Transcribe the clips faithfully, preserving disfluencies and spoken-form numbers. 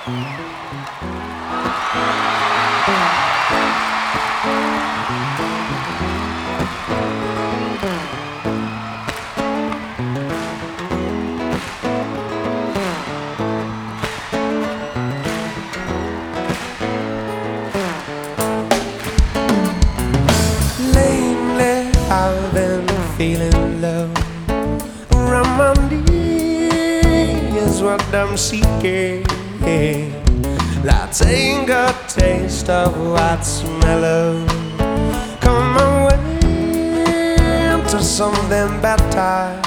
Lately I've been feeling low. Around my knees what I'm seeking. I take a taste of what's mellow. Come my way to something better.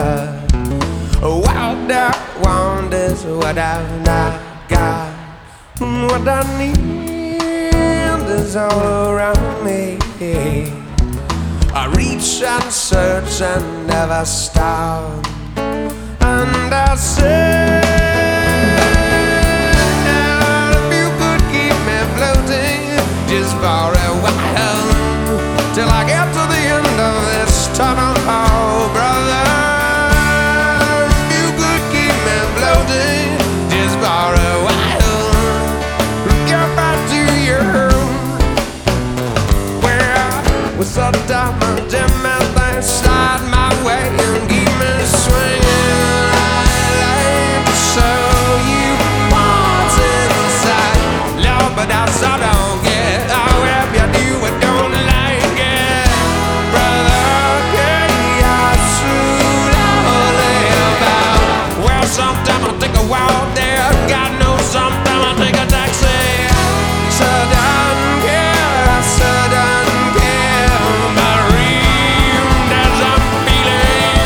What I want is what I've not got. What I need is all around me. I reach and search and never stop. And I say, if you could keep me floating just for a while, till I get to the end of this tunnel, oh brother. If you could keep me floating just for a while, get back to your room where we sat down and dim and they slide my way and keep me swinging. But I so don't get how if you do it, don't like it, brother. Yeah, I truly about. Well, sometimes I take a walk there. God knows sometimes I take a taxi. So don't care, I so don't care. But real, that's I'm feeling.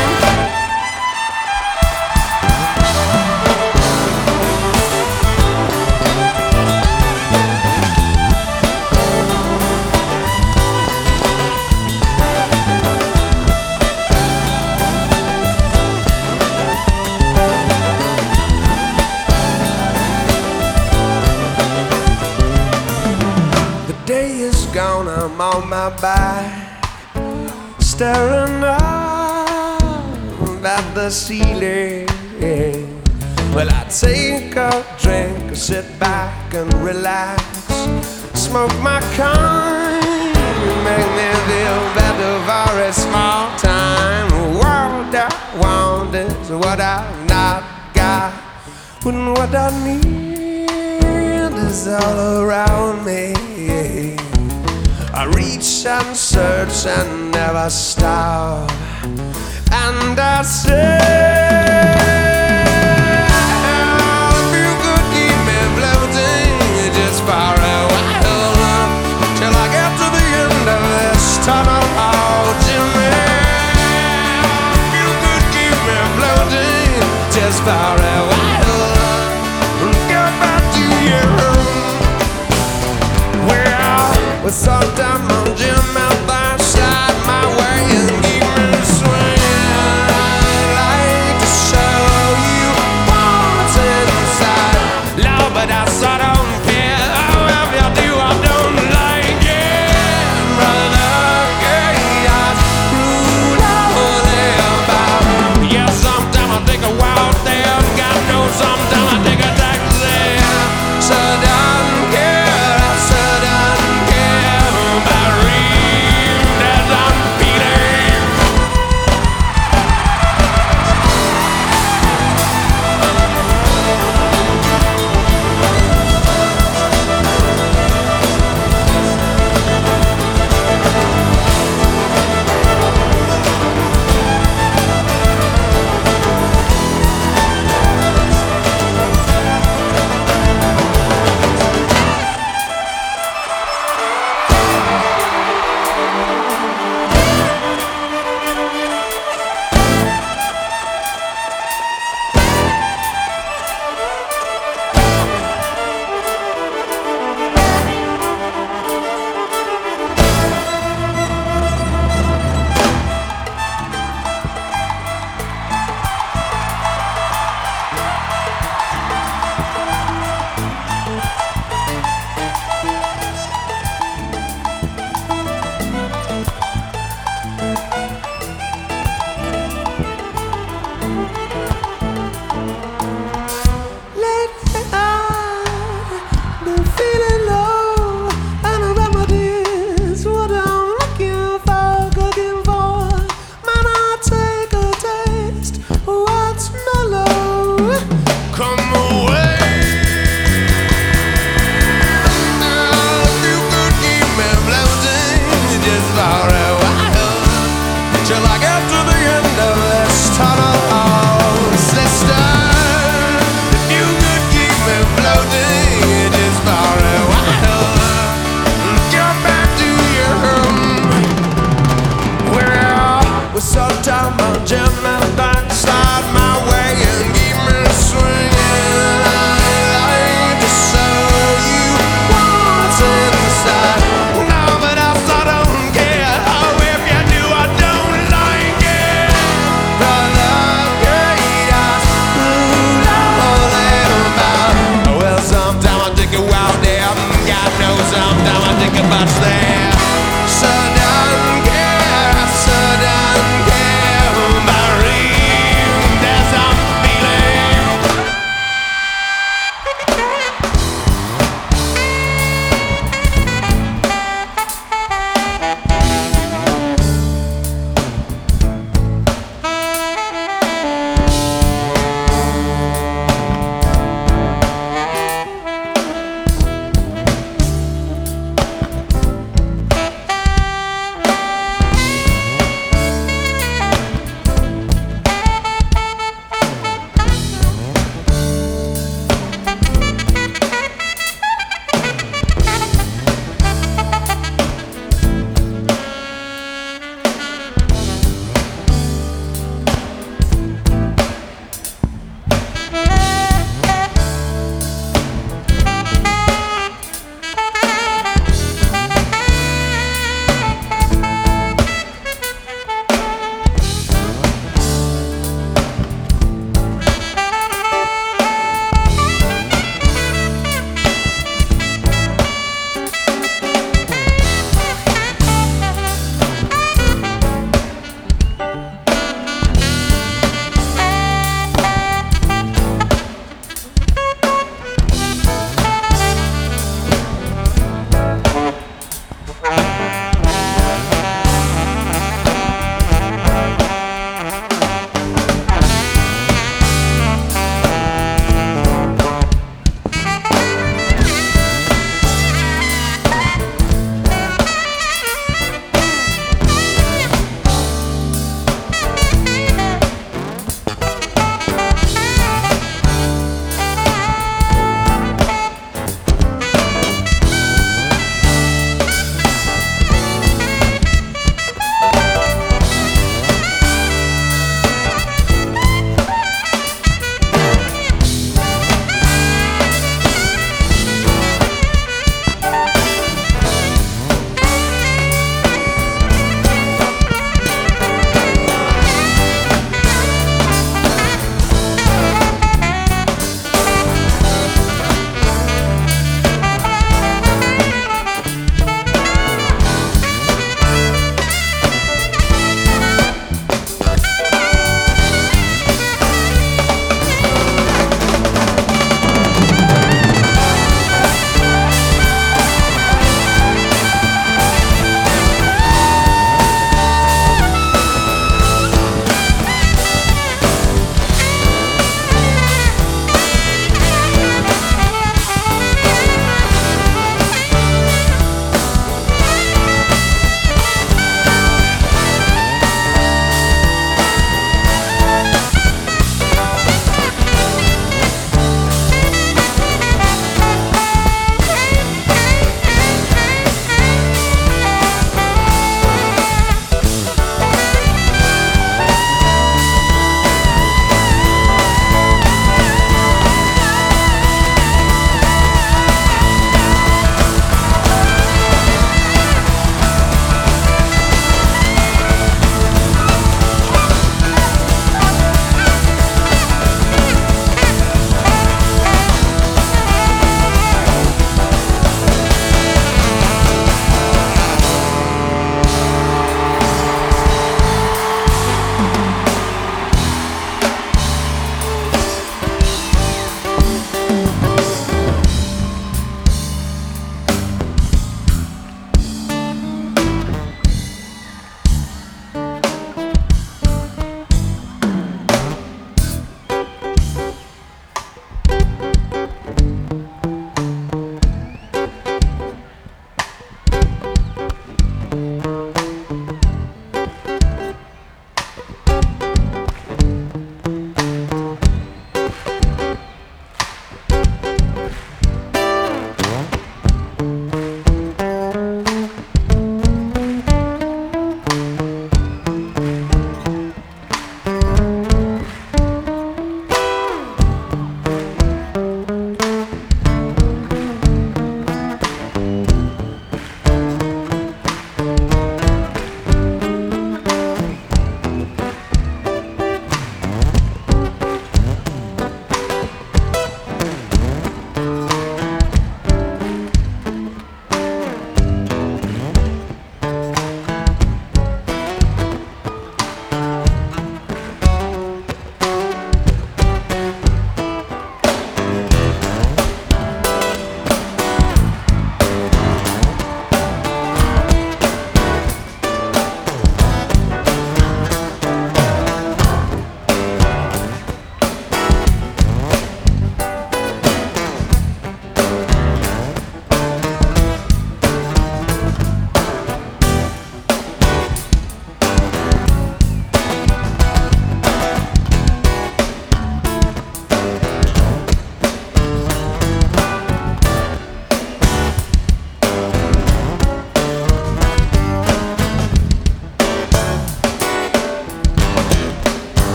Gone, I'm on my back, staring up at the ceiling. Well, I take a drink, sit back and relax, smoke my kind, make me feel better for a small time. What I want is what I've not got, when what I need is all around me. I reach and search and never stop. And I say, if you could keep me floating just for a while, till I get to the end of this tunnel, oh Jimmy. If you could keep me floating just for a while, get back to your room. With some time on Jim out there, slide my way and keep me swinging. I'd like to show you what's inside, Lord, but I so don't care. Oh, if you do, I don't like it, brother. Yeah, I rule all about. Yeah, sometimes I take a walk there. God knows sometimes I take a taxi. So don't care. floating edges for a while. Get back to your home. Well, we saw time on jam and backslide my way and keep me swinging. Like to show you what's inside. No, but I still don't care. Oh, if you do, I don't like it. Brother, great eyes, blue, all about. Well, some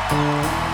Thank